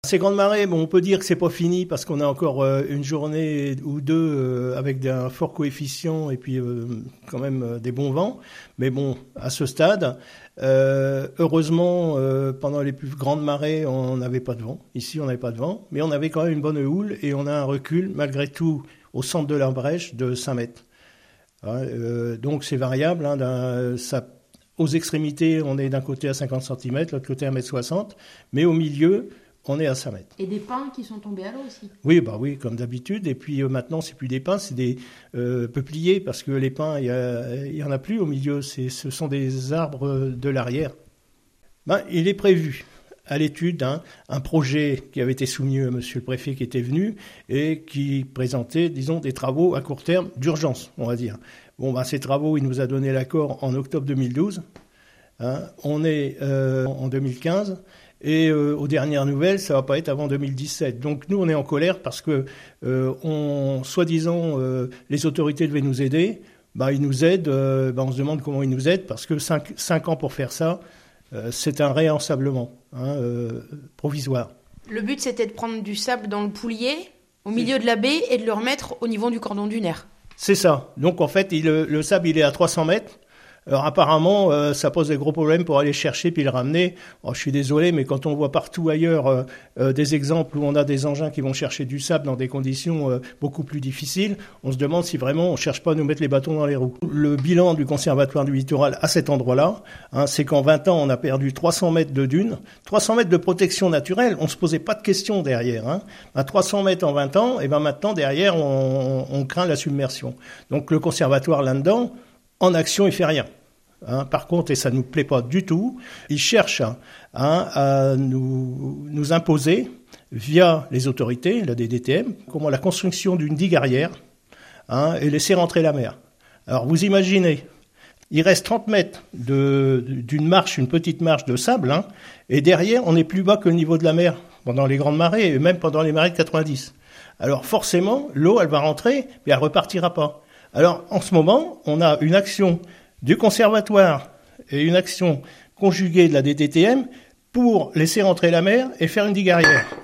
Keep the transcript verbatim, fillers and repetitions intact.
Ces grandes marées, bon, on peut dire que c'est pas fini parce qu'on a encore euh, une journée ou deux euh, avec un fort coefficient et puis euh, quand même euh, des bons vents. Mais bon, à ce stade, euh, heureusement, euh, pendant les plus grandes marées, on n'avait pas de vent. Ici, on n'avait pas de vent, mais on avait quand même une bonne houle et on a un recul, malgré tout, au centre de la brèche de cinq mètres. Ouais, euh, donc c'est variable. Hein, d'un, ça, aux extrémités, on est d'un côté à cinquante centimètres, l'autre côté à un mètre soixante, mais au milieu, on est à cinq mètres. Et des pins qui sont tombés à l'eau aussi. Oui, bah oui, comme d'habitude. Et puis euh, maintenant, c'est plus des pins, c'est des euh, peupliers, parce que les pins, il y, y en a plus au milieu. C'est, ce sont des arbres de l'arrière. Ben, il est prévu à l'étude hein, un projet qui avait été soumis à Monsieur le Préfet qui était venu et qui présentait, disons, des travaux à court terme d'urgence, on va dire. Bon, ben, ces travaux, il nous a donné l'accord en octobre deux mille douze. Hein, on est euh, en deux mille quinze. Et euh, aux dernières nouvelles, ça va pas être avant deux mille dix-sept. Donc nous, on est en colère parce que, euh, on, soi-disant, euh, les autorités devaient nous aider. Bah, ils nous aident. Euh, bah, on se demande comment ils nous aident parce que cinq, cinq ans pour faire ça, euh, c'est un réensablement hein, euh, provisoire. Le but, c'était de prendre du sable dans le poulier, au milieu de la baie, et de le remettre au niveau du cordon dunaire. C'est ça. Donc en fait, il, le sable, il est à trois cents mètres. Alors apparemment, euh, ça pose des gros problèmes pour aller chercher puis le ramener. Oh, je suis désolé, mais quand on voit partout ailleurs euh, euh, des exemples où on a des engins qui vont chercher du sable dans des conditions euh, beaucoup plus difficiles, on se demande si vraiment on cherche pas à nous mettre les bâtons dans les roues. Le bilan du Conservatoire du littoral à cet endroit-là, hein, c'est qu'en vingt ans, on a perdu trois cents mètres de dunes, trois cents mètres de protection naturelle. On se posait pas de questions derrière. Hein. À trois cents mètres en vingt ans, et ben maintenant derrière, on, on craint la submersion. Donc le Conservatoire là-dedans, en action, il fait rien. Hein, par contre, et ça ne nous plaît pas du tout, il cherche hein, à nous, nous imposer, via les autorités, la D D T M, comment la construction d'une digue arrière hein, et laisser rentrer la mer. Alors vous imaginez, il reste trente mètres de, d'une marche, une petite marche de sable, hein, et derrière, on est plus bas que le niveau de la mer pendant les grandes marées, et même pendant les marées de quatre-vingt-dix. Alors forcément, l'eau, elle va rentrer, mais elle repartira pas. Alors, en ce moment, on a une action du Conservatoire et une action conjuguée de la D D T M pour laisser rentrer la mer et faire une digue arrière.